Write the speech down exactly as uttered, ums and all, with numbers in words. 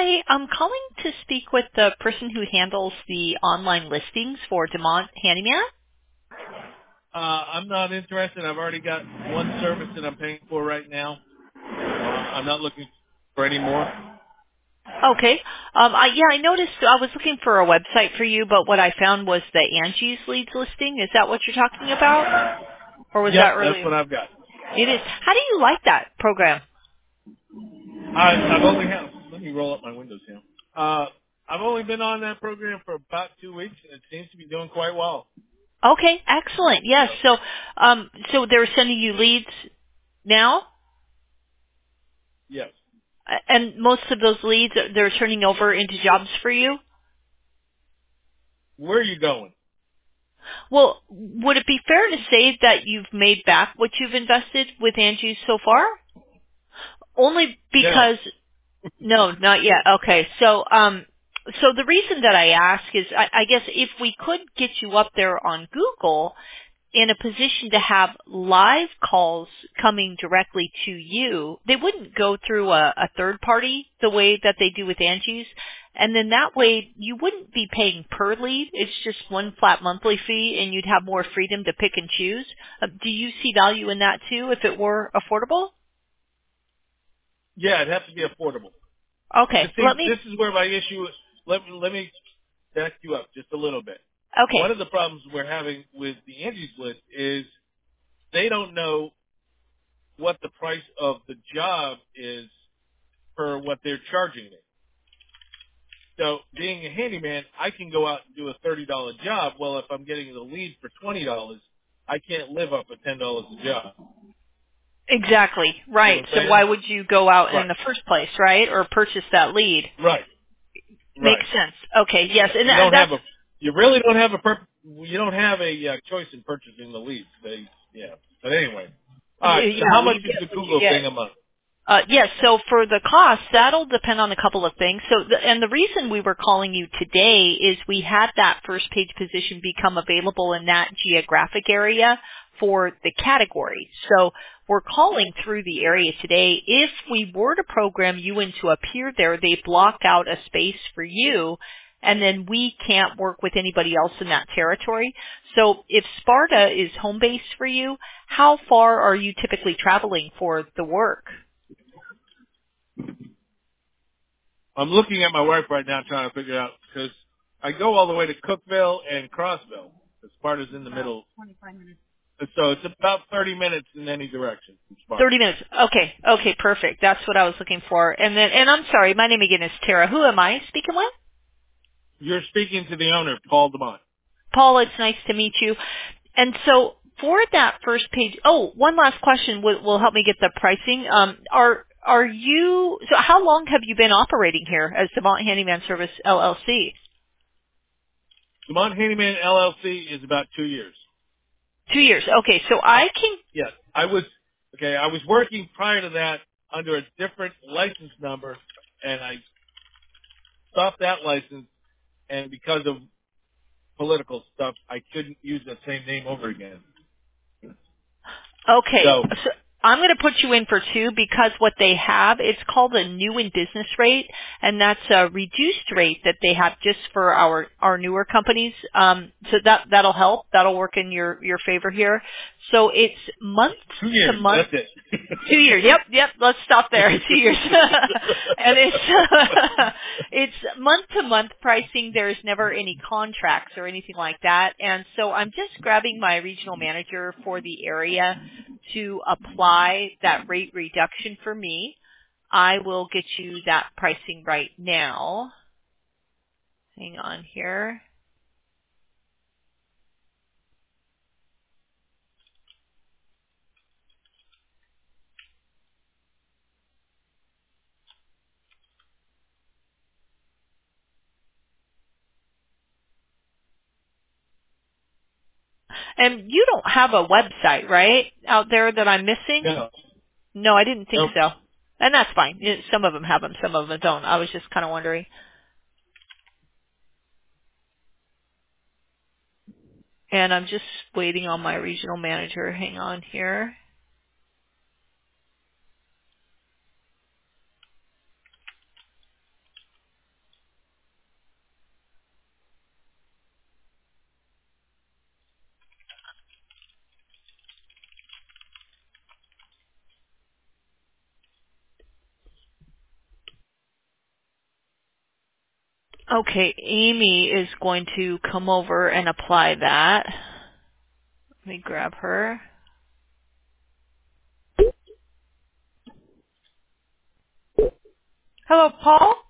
Hi, I'm calling to speak with the person who handles the online listings for Demont Handyman. Uh, I'm not interested. I've already got one service that I'm paying for right now. Uh, I'm not looking for any more. Okay. Um, I, yeah, I noticed I was looking for a website for you, but what I found was the Angie's Leads listing. Is that what you're talking about? Or was Yep, that that's really? what I've got. It is. How do you like that program? I, I've only had. Let me roll up my windows here. Uh, I've only been on that program for about two weeks, and it seems to be doing quite well. Okay, excellent. Yes. So, So, um, so they're sending you leads now, yes. Uh, and most of those leads they're turning over into jobs for you. Where are you going? Well, would it be fair to say that you've made back what you've invested with Angie so far? Only No. because, no, not yet. Okay, so, um, so the reason that I ask is, I, I guess if we could get you up there on Google, in a position to have live calls coming directly to you. They wouldn't go through a, a third party the way that they do with Angie's. And then that way you wouldn't be paying per lead. It's just one flat monthly fee and you'd have more freedom to pick and choose. Uh, do you see value in that too if it were affordable? Yeah, it'd have to be affordable. Okay, You see, let me, this is where my issue is. Let me, let me back you up just a little bit. okay, One of the problems we're having with the Angie's List is they don't know what the price of the job is for what they're charging me. So being a handyman, I can go out and do a thirty dollar job. Well, if I'm getting the lead for twenty dollars, I can't live up with ten dollars a job. exactly, See what right. I'm So why saying? would you go out in Right. the first place, right? Or purchase that lead? Right. Makes Right. sense. Okay, yes, and You that, don't have that's a, you really don't have a, per, you don't have a uh, choice in purchasing the leads. They, yeah. But anyway. All right. So how yeah, much you is get the what you Google get. thing a month? Uh, yes, so for the cost, that'll depend on a couple of things. So, the, and the reason we were calling you today is we had that first page position become available in that geographic area for the category. So we're calling through the area today. If we were to program you in to appear there, they block out a space for you, and then we can't work with anybody else in that territory. So if Sparta is home base for you, how far are you typically traveling for the work? I'm looking at my wife right now trying to figure out because I go all the way to Cookville and Crossville. Sparta's in the middle. So it's about thirty minutes in any direction from Sparta. thirty minutes. Okay. Okay, perfect. That's what I was looking for. And then, and I'm sorry, my name again is Tara. Who am I speaking with? You're speaking to the owner, Paul DeMont. Paul, it's nice to meet you. And so for that first page, oh, one last question will, will help me get the pricing. Um, are, are you, so how long have you been operating here as Demont Handyman Service L L C? DeMont Handyman L L C is about two years. Two years. Okay, so I can, Yes. I was, okay, I was working prior to that under a different license number, and I stopped that license, and because of political stuff, I couldn't use that same name over again. okay, So, so I'm going to put you in for two because what they have, it's called a new in business rate, and that's a reduced rate that they have just for our our newer companies. Um, so that that'll help. That'll work in your your favor here. So it's month two to years, month. that's it. Two years. Yep, yep. Let's stop there. Two years. And it's it's month to month pricing. There's never any contracts or anything like that. And so I'm just grabbing my regional manager for the area to apply that rate reduction for me. I will get you that pricing right now. Hang on here. And you don't have a website, right, out there that I'm missing? no, No, I didn't think no. so. And that's fine. It- Some of them have them, some of them don't. I was just kind of wondering. And I'm just waiting on my regional manager. Hang on here. Okay, Amy is going to come over and apply that. Let me grab her. Hello, Paul?